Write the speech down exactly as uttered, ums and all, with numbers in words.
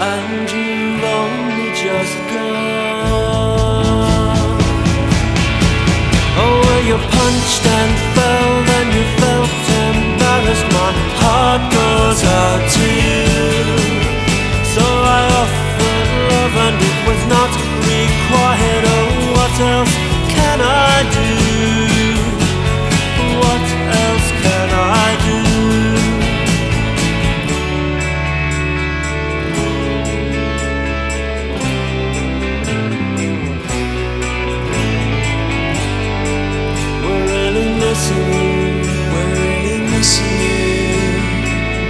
and you've only just gone. Oh, well, you punched and fell